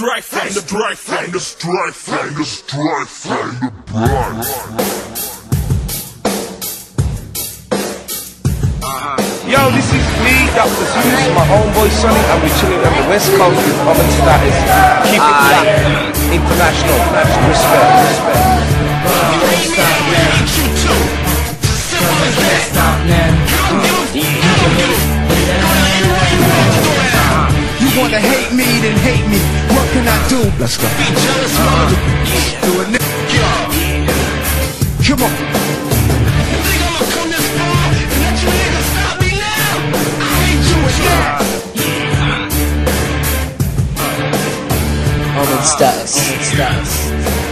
strike from the strike from the strike from the strike from the Bronx. Yo, this is me, Dr. Zeus, my homeboy Sonny, and we're chilling on the West Coast with Common Status. Keep it black, international, respect. You wanna hate me, then hate me. What can I do? Let's go. Do it, come on. Common Status.